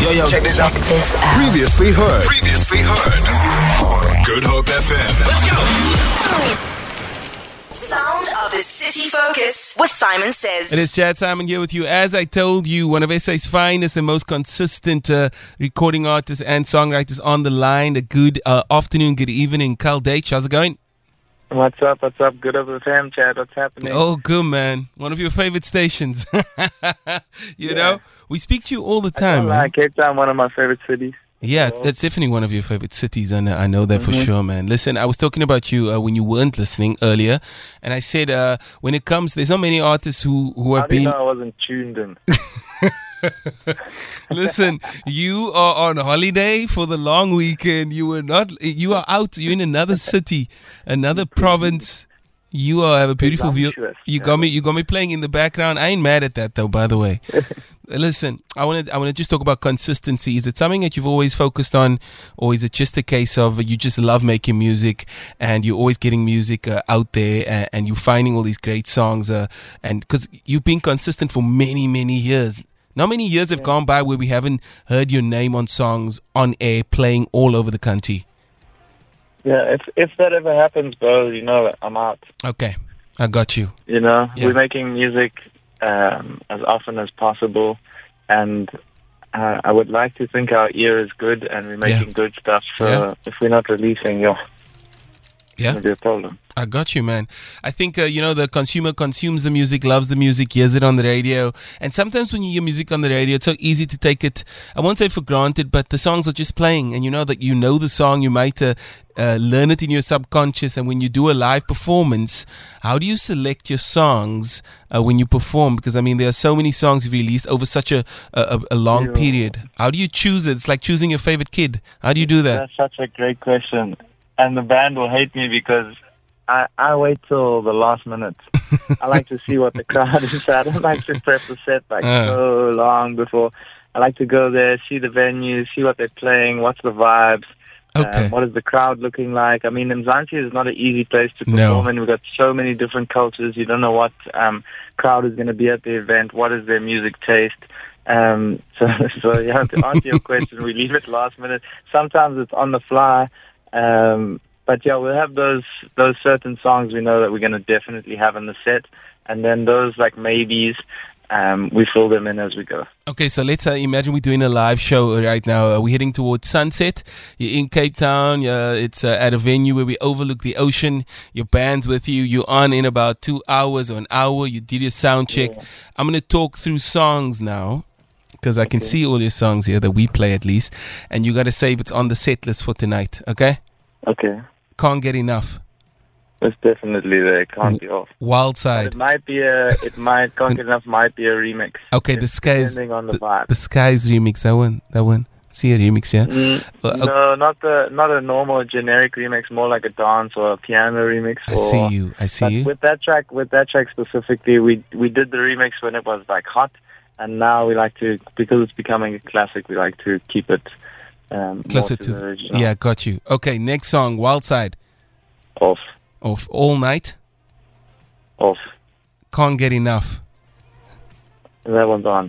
Yo, check this out. Previously heard. Good Hope FM. Let's go. Sound of the City Focus with Simon Says. It is Chad Simon here with you. As I told you, one of SA's finest and most consistent recording artists and songwriters on the line. A good afternoon, good evening. Carl Date, how's it going? What's up? Good Hope FM, Chad. What's happening? Oh, good, man. One of your favorite stations. you know, we speak to you all the time. Cape Town, one of my favorite cities. Yeah, that's definitely one of your favorite cities, and I know that for sure, man. Listen, I was talking about you when you weren't listening earlier, and I said when it comes, there's not many artists who have been. How do you know I wasn't tuned in? Listen, you are on holiday for the long weekend. You are out. You're in another city, another province. You have a beautiful view. You got me playing in the background. I ain't mad at that though, by the way. Listen, I want to just talk about consistency. Is it something that you've always focused on, or is it just a case of you just love making music and you're always getting music out there and you're finding all these great songs and because you've been consistent for many, many years. Not many years have gone by where we haven't heard your name on songs on air playing all over the country. Yeah, if that ever happens, bro, you know that I'm out. Okay, I got you. You know, we're making music as often as possible, and I would like to think our ear is good and we're making good stuff. So if we're not releasing, it's going to be a problem. I got you, man. I think, the consumer consumes the music, loves the music, hears it on the radio. And sometimes when you hear music on the radio, it's so easy to take it, I won't say for granted, but the songs are just playing. And you know that you know the song, you might learn it in your subconscious. And when you do a live performance, how do you select your songs when you perform? Because, I mean, there are so many songs you've released over such a long period. How do you choose it? It's like choosing your favorite kid. How do you do that? That's such a great question. And the band will hate me because I wait till the last minute. I like to see what the crowd is at. I don't like to prep the set so long before. I like to go there, see the venue, see what they're playing, what's the vibes, what is the crowd looking like. I mean, Mzansi is not an easy place to perform in. We've got so many different cultures. You don't know what crowd is going to be at the event, what is their music taste. So to answer your question, we leave it last minute. Sometimes it's on the fly. But we'll have those certain songs we know that we're going to definitely have in the set, and then those like maybes, we fill them in as we go. Okay, so let's imagine we're doing a live show right now. We're heading towards sunset. You're in Cape Town. It's at a venue where we overlook the ocean. Your band's with you. You're on in about 2 hours or an hour. You did your sound check. Yeah. I'm going to talk through songs now, because I can see all your songs here that we play at least, and you got to say if it's on the set list for tonight, okay? Okay. Can't Get Enough. It's definitely there. Can't be off. Wild Side. It might be Can't Get Enough might be a remix. Okay, the Skies. Depending on the vibe. The Skies remix. That one. See a remix, yeah? No, not a normal generic remix. More like a dance or a piano remix. I see you. With that track specifically, we did the remix when it was like hot, and now we like to, because it's becoming a classic, we like to keep it closer to the original. Yeah, got you. Okay, next song, Wild Side. Off. All Night. Off. Can't Get Enough. That one's on.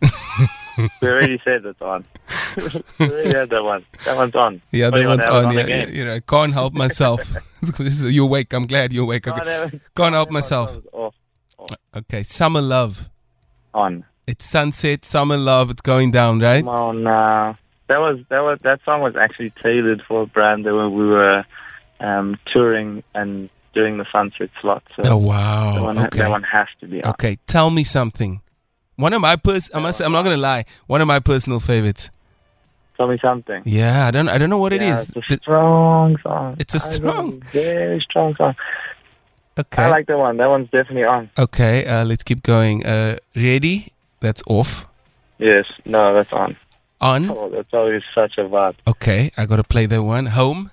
We already said it's on. We already had that one. That one's on. Yeah, that one's on. Yeah, can't help myself. You're awake. I'm glad you're awake. Okay. Can't help myself. Off. Okay, Summer Love. On. It's sunset, summer love. It's going down, right? Come on, that song was actually tailored for a brand that we were touring and doing the sunset slot. So oh wow! That one has to be on. Okay, Tell Me Something. One of my I'm not gonna lie. One of my personal favorites. Tell Me Something. Yeah, I don't know what it is. It's a strong song. It's a strong, very strong song. Okay, I like that one. That one's definitely on. Okay, let's keep going. Ready? That's off. Yes. No, that's on. On? Oh, that's always such a vibe. Okay, I got to play that one. Home?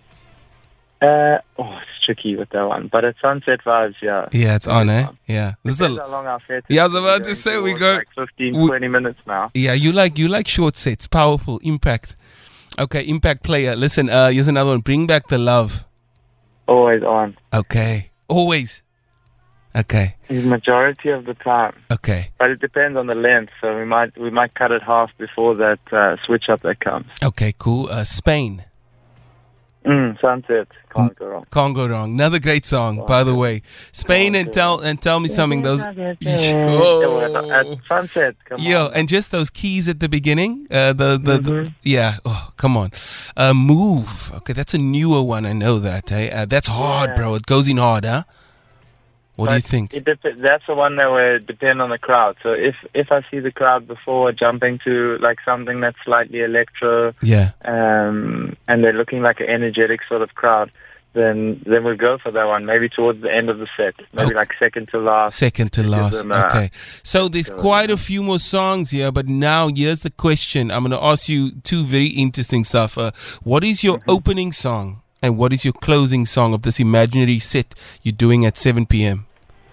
It's tricky with that one. But it's sunset vibes, yeah. Yeah, it's on, eh? Yeah. This is how long our set is. Yeah, I was about to say we go... like 15, 20 minutes now. Yeah, you like short sets. Powerful. Impact. Okay, Impact player. Listen, here's another one. Bring Back the Love. Always on. Okay. Always. Okay. Majority of the time. Okay. But it depends on the length, so we might cut it half before that switch up that comes. Okay, cool. Spain. Sunset. Can't go wrong. Can't go wrong. Another great song, by the way. Spain and tell me something. Those At Sunset. Come on. and just those keys at the beginning. Yeah. Oh, come on. Move. Okay, that's a newer one. I know that. That's hard, bro. It goes in hard, huh? What do you think? That's the one that would depend on the crowd. So if I see the crowd before jumping to like something that's slightly electro, and they're looking like an energetic sort of crowd, then we'll go for that one. Maybe towards the end of the set, maybe like second to last. Second to last. Okay. So there's quite a few more songs here, but now here's the question. I'm going to ask you two very interesting stuff. What is your opening song, and what is your closing song of this imaginary set you're doing at 7 p.m.?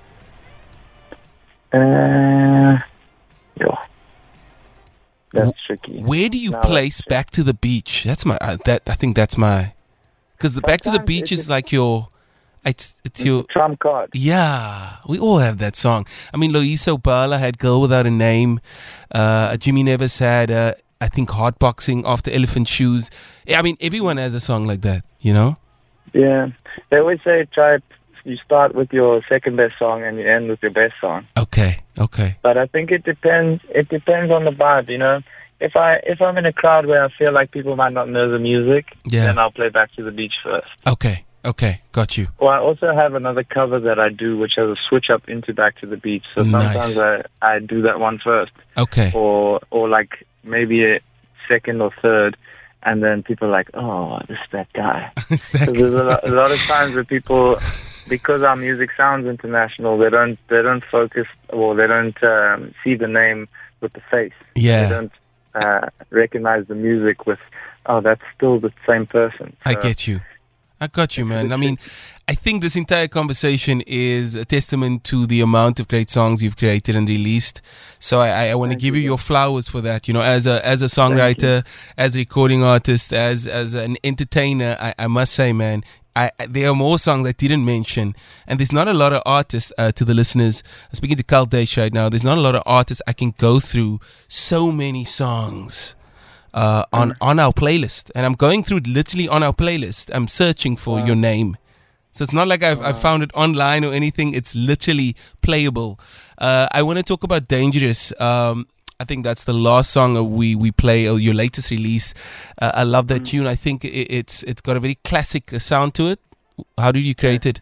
That's tricky. Where do you place Back to the Beach? That's my. I think that's my. Because the Back to the Beach is like your. It's your trump card. Yeah, we all have that song. I mean, Loyiso Bala had "Girl Without a Name." Jimmy Nevis had, I think, "Hotboxing" after "Elephant Shoes." I mean, everyone has a song like that, you know. Yeah, they always say you start with your second best song and you end with your best song. Okay. But I think it depends. It depends on the vibe, you know. If I'm in a crowd where I feel like people might not know the music, then I'll play Back to the Beach first. Okay, got you. Well, I also have another cover that I do, which has a switch up into Back to the Beach. So sometimes I do that one first. Okay. Or like maybe a second or third. And then people are like, oh, this is that guy. It's that There's a lot of times where people, because our music sounds international, they don't focus, or they don't see the name with the face. Yeah. They don't recognize the music with, oh, that's still the same person. So, I got you, man. I mean, I think this entire conversation is a testament to the amount of great songs you've created and released. So I want to give you your flowers for that. You know, as a songwriter, as a recording artist, as an entertainer, I must say, man, there are more songs I didn't mention, and there's not a lot of artists, to the listeners, I'm speaking to Carl Dash right now, there's not a lot of artists I can go through so many songs on our playlist, and I'm going through it literally on our playlist. I'm searching for your name. So it's not like I've found it online or anything. It's literally playable. I want to talk about Dangerous. I think that's the last song we play, or your latest release. I love that tune. I think it's got a very classic sound to it. How did you create it?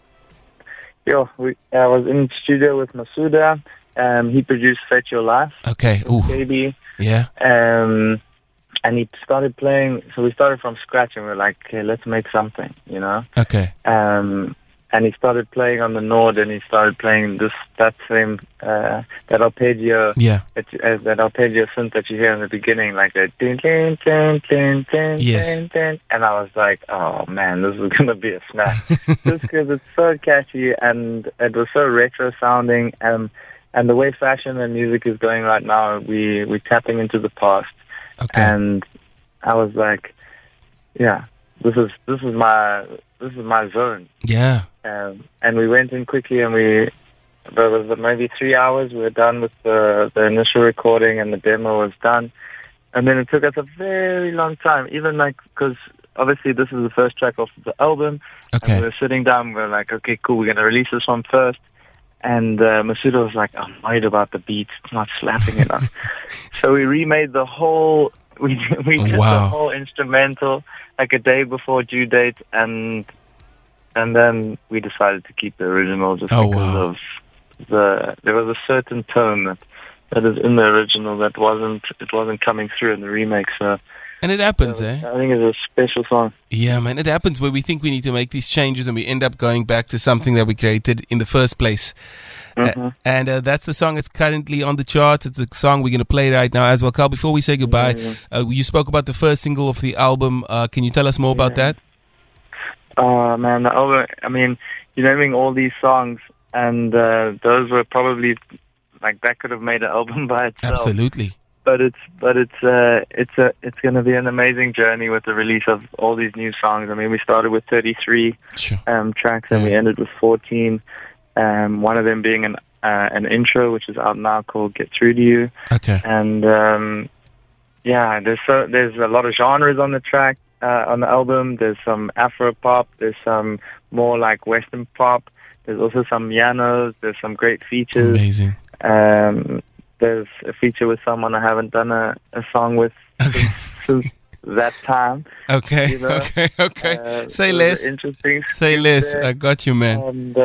I was in the studio with Masuda. He produced Fetch Your Life. Okay. Ooh. Baby. Yeah. And he started playing, so we started from scratch and we were like, okay, let's make something, you know? Okay. And he started playing on the Nord, and he started playing that same, that arpeggio, that arpeggio synth that you hear in the beginning, like that, din, din, din, din, din, din, din. And I was like, oh man, this is going to be a smash. Just because it's so catchy and it was so retro sounding, and the way fashion and music is going right now, we're tapping into the past. Okay. And I was like, yeah, this is my zone. Yeah. And we went in quickly, and there was maybe 3 hours. We were done with the initial recording, and the demo was done. And then it took us a very long time, even because obviously this is the first track off the album. Okay. And we were sitting down, we were like, okay, cool, we're going to release this one first. And Masuda was like, I'm worried about the beat. It's not slapping enough. So we remade the whole... We did the whole instrumental like a day before due date, and then we decided to keep the original just because of there was a certain tone that is in the original that wasn't coming through in the remake. So. And it happens, I think it's a special song. Yeah, man, it happens where we think we need to make these changes and we end up going back to something that we created in the first place. And that's the song that's currently on the charts. It's a song we're going to play right now as well. Carl, before we say goodbye, you spoke about the first single of the album. Can you tell us more about that? Man, the album, I mean, you're naming all these songs, and those were probably, like, that could have made an album by itself. Absolutely. But it's going to be an amazing journey with the release of all these new songs. I mean, we started with 33 tracks, and we ended with 14. One of them being an intro, which is out now, called "Get Through to You." Okay. And there's a lot of genres on the track, on the album. There's some Afro pop. There's some more like Western pop. There's also some pianos. There's some great features. Amazing. There's a feature with someone I haven't done a song with since that time. Okay. You know? Okay. Say less. Interesting. Say less. There. I got you, man. And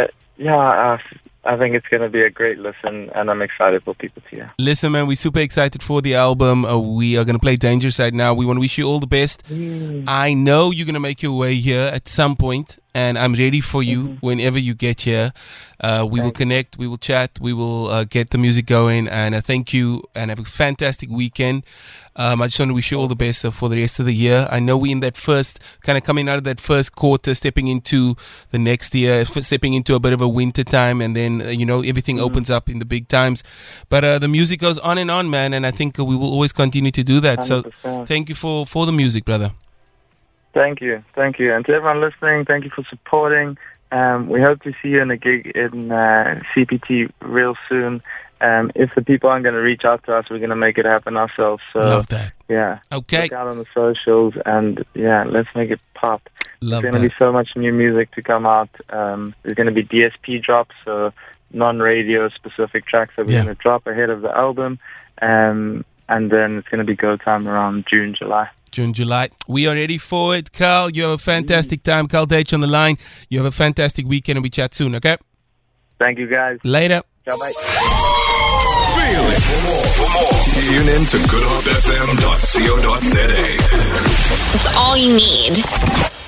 I think it's going to be a great listen, and I'm excited for people to hear. Listen, man, we're super excited for the album. We are going to play Dangerous right now. We want to wish you all the best. I know you're going to make your way here at some point, and I'm ready for you whenever you get here. We will connect, we will chat, we will get the music going, and thank you, and have a fantastic weekend. I just want to wish you all the best for the rest of the year. I know we're in that first, kind of coming out of that first quarter, stepping into the next year, stepping into a bit of a winter time, and then, everything opens up in the big times. But the music goes on and on, man, and I think we will always continue to do that. 100%. So thank you for the music, brother. Thank you. And to everyone listening, thank you for supporting. We hope to see you in a gig in CPT real soon. If the people aren't going to reach out to us, we're going to make it happen ourselves. So, love that. Yeah. Okay. Check out on the socials, and let's make it pop. Love There's going to be so much new music to come out. There's going to be DSP drops, so non-radio specific tracks that we're going to drop ahead of the album. And then it's going to be go time around June, July. We are ready for it. Carl, you have a fantastic time. Carl Deitch on the line. You have a fantastic weekend, and we chat soon, okay? Thank you, guys. Later. Ciao, bye. Feel it. For more, tune in to goodhopefm.co.za. It's all you need.